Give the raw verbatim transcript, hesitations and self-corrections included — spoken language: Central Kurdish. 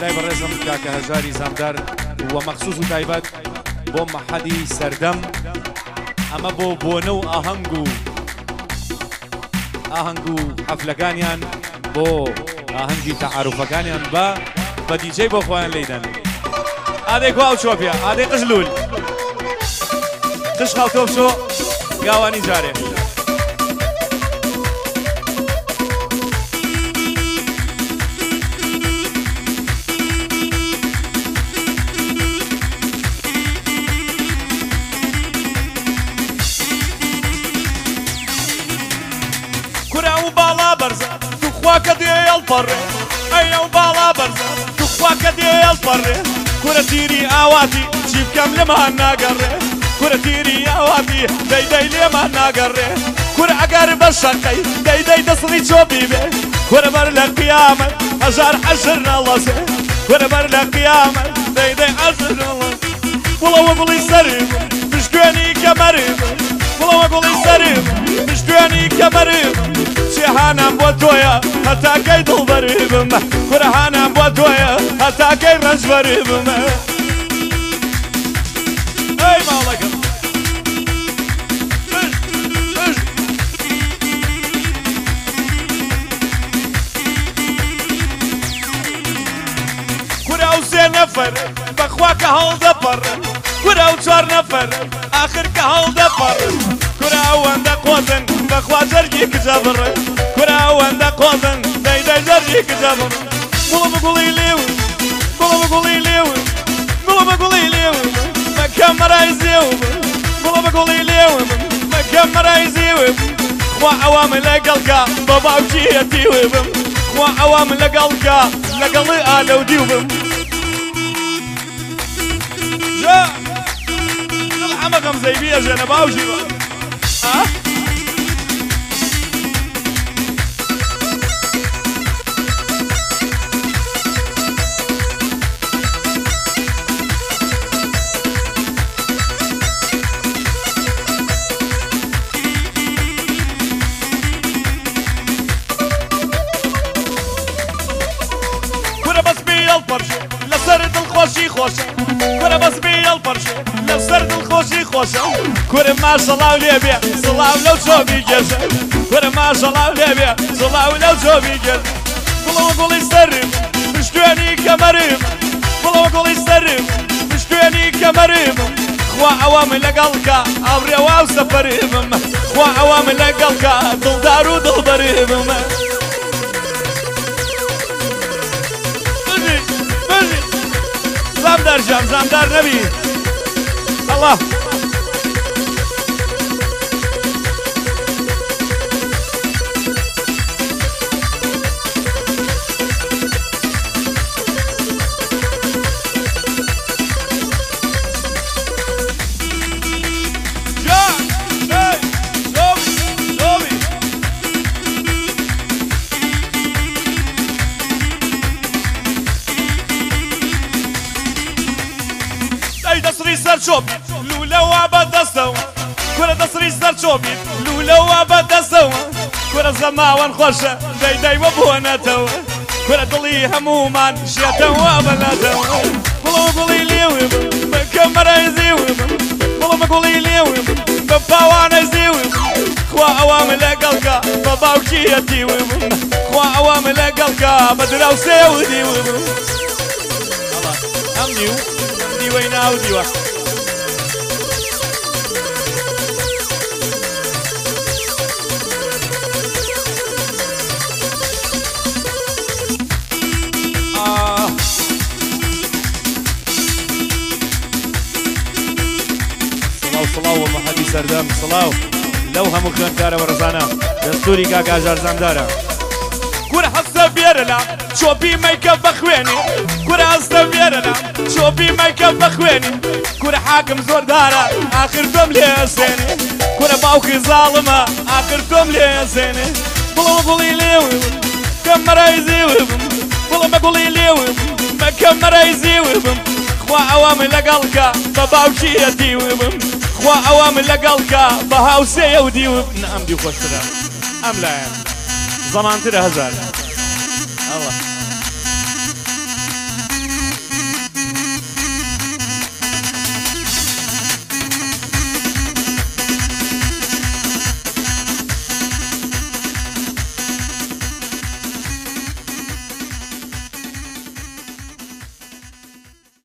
برای بەڕێزم کاکە هەژاری زامدار و مەخصوص و تایبەت بۆ مەحەدی سەردەم ئەمە بۆ بۆنە و ئاهەنگ و ئاهەنگ و حەفلەکانیان بۆ ئاهەنگی تەعاروفەکانیان بە بە دیجەی بۆ خۆیان لێدەن ئادەی گوا و چۆپیە ئادەی قژلول قش خاڵتۆ بشۆ گاوانی جارێ خواکە دێڵ پەڕێ ئەیە و باڵا بەرزە تو خواکە دێڵ پەڕێ کورە تیری ئاواتی چی بکەم لێمان ناگەڕێ کورە تیری ئاواتی دەیدەی لێمان ناگەڕێ کورە ئەگەر بە شەقەی دەیدەی دەسڵی چۆبی بێ کورە بەر لە قیامەت هەژار حەشر نەڵەسێ کورە بەر لە قیامەت دەیدەی حەشر نەڵەسێ وڵەوە گوڵی سەرم پشتگوێنی کەمەرم وڵەوە گوڵی سەرم پشتگوێنی کەمەرم هانم بۆ تۆیە هەتاکەی دڵبەری بمە کورە هانم بۆ تۆیە هەتاکەی ڕەشبەری بمە ئەی ماڵەکەم کورە ئەو سێ نەفەر بەخوا کە هەڵدەپەڕن کورە ئەو چوار نەفەر ئاخر کە هەڵدەپەڕن کورە ئەوەندە قۆزن بەخوا جەرگی کجە بڕن کورە ئەوەندە قۆزن دەیدەی جەرگی کجە بڕن گوڵە بە گوڵی لێون گوڵە بە گوڵی لێون گوڵە بە گوڵی لێون مەکەم مەرای زێون گوڵە بە گوڵی لێون مەکەم مەرای زێون خوا ئەوام لەگەڵکە بە باوکیەتی وێبم خوا ئەوام لەگەڵکە لەگەڵی ئالەودی وبم جا دڵ حەمەقەم زەیبی ئەژێنە باوشی بە لەسەر دڵخۆشی خۆشە کورە بەس بیڵ پەرشێ لەسەر دڵخۆشی خۆشە کورە ماشەڵاو لێبێ سڵاو لەو چۆبی گێژە کورە ماشەڵاو لێبێ سڵاو لەو چۆبی گێژە گوڵەوە گوڵی سەرم پشتوێنی کەمەرم گوڵەوە گوڵی سەرم پشتوێنی کەمەرم خوا ئەوام لەگەڵکە ئاوڕێوا و سەفەرمم خوا ئەوام لەگەڵکە دڵدار و دڵبەرمم زامدار جام زامدار نبی الله چۆبی لولەوە بەدەستەوە کورە دەسری سەر چۆبی لولەوە بەدەستەوە کورە زەماوەن خۆشە دەیدەیوە بۆنەتەوە کورە دڵی هەمومان شێتەوە بەلاتەوە گوڵەوە گوڵی لێوم بە کەمەرای زێوم گوڵەمە گوڵی لێوم بە پاوانە زێوم خوا ئەوام لەگەڵکە بە باوکیەتیوم خوا ئەوام لەگەڵکە بە دراوسێ و دیوم ئەم دیو دیوەی ناو دیوە سڵاو مەحەدی سەردەم سڵاو لەو هەموو خوێندکارە وەڕزانە دەستوری کاکە هەژار زامدارە کورە هەستە بێرەلا چۆپی مەیکە بەخوێنی کورە هەستە بێرەلا چۆپی مەیکە بەخوێنی کورە حاکم زۆردارە ئاخر تۆم لێ ئەسێنێ کورە باوکی زاڵمە ئاخر تۆم لێ ئەسێنێ بڵەوە گوڵی لێوم کەم مەرای زێوم بڵەمە گوڵی لێوم مەکەم مەرای زێوم خوا ئەوام لەگەڵکە بە باوکیەتی وبم خوا ئەوام لەگەڵکە بە هاوسێیە و دیوم ئەم دی خۆشترە ئەم لایەن زەمانترە هەژار الله